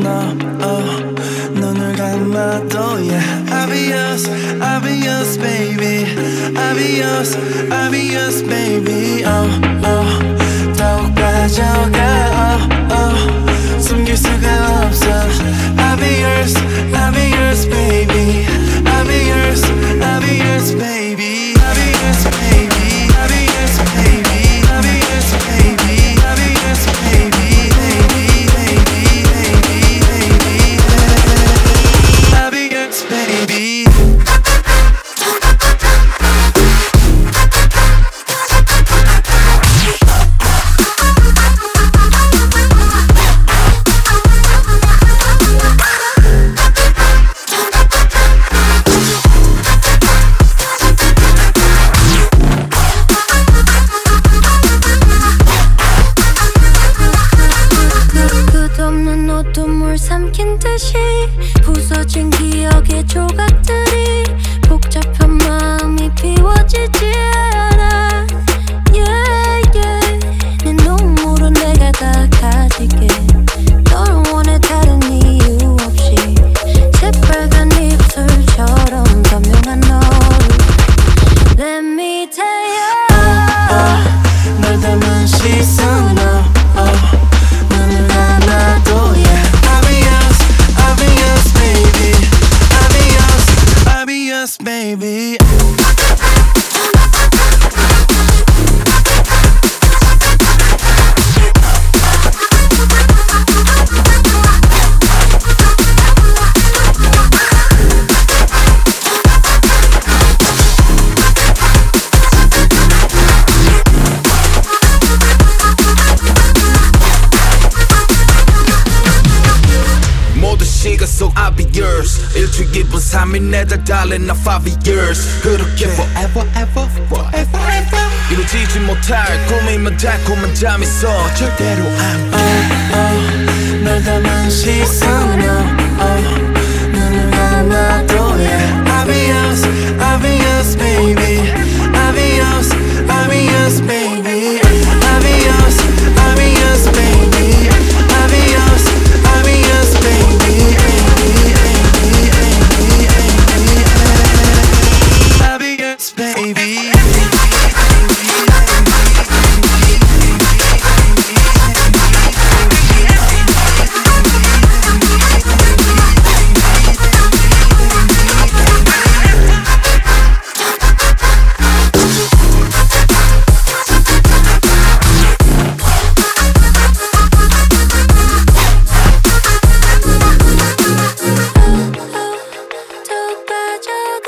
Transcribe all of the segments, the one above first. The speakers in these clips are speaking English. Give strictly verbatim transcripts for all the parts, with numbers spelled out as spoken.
너 oh, 눈을 감아도 yeah I'll be yours, I'll be yours baby I'll be yours, I'll be yours baby oh, oh, 더욱 빠져가 oh, oh, 숨길 수가 없어 I'll be yours, I'll be yours baby I'll be yours, I'll be yours baby I'll be yours baby I'll be yours baby I'll be yours baby I'll be yours baby baby baby baby baby I'll be yours baby 끝없는 어둠을 삼킨 듯이 부서진 기억의 조각들이 복잡한 마음이 비워지지 않아 yeah, yeah. 내 눈물은 내가 다 가질게 너를 원해 다른 이유 없이 새빨간 입술처럼 선명한 너를 Let me tell you oh, oh, 널 담은 시선 oh, oh. 눈을 감아도 yeah I'll be yours, I'll be yours baby I'll be yours, I'll be yours baby 모든 시간 속 I'll be yours 일주일 기분 삼 일 내달 달린 나 five years 그렇게 forever ever forever ever 이루어지지 못할 꿈이면 달콤한 잠이 있어 절대로 안 돼 oh, oh, 널 담은 시선 oh, oh, 눈을 감아도 yeah I'll be yours, I'll be yours baby I'll be yours, I'll be yours baby I'll be yours, I'll be yours baby I'll be yours, I'll be yours baby I'll be yours baby 더욱 빠져가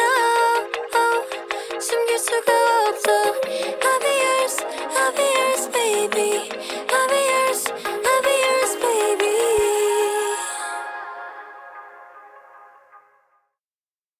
숨길 수가 없어 I'll be yours, I'll be yours baby